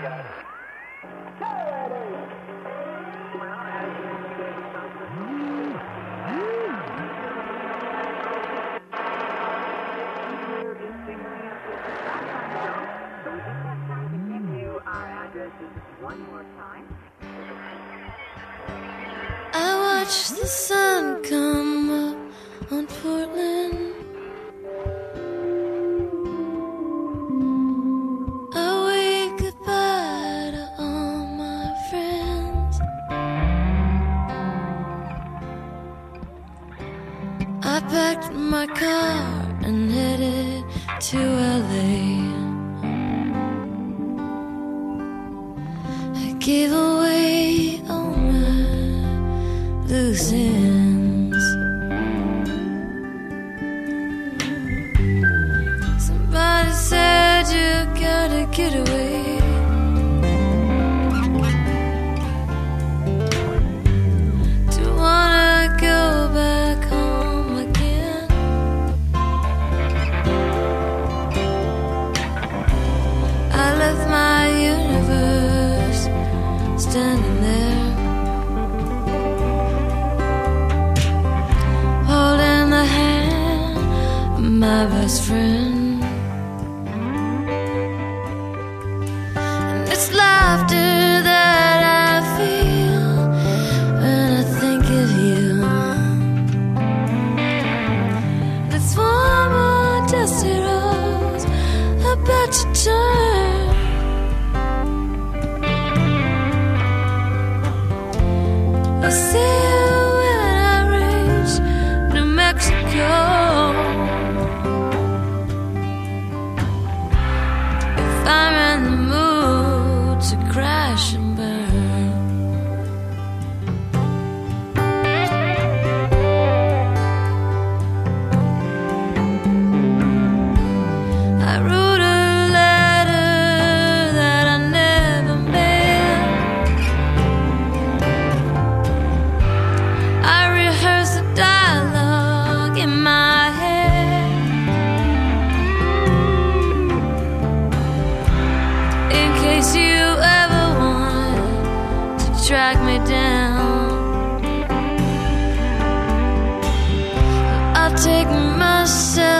One more time. I watch the sun come up on Portland. I wave goodbye to all my friends. I packed my car and headed to LA. I gave away all my loose ends. Somebody said you gotta get away. Do wanna go back home again. I left my universe standing there, holding the hand of my best friend. And it's laughter that I feel when I think of you. It's warm on dusty roads about to turn. I'll see you when I reach New Mexico. If I'm in the mood to crash and burn. I wrote a letter that I never meant. I rehearse the dialogue in my head, in case you ever want to track me down. I'll take myself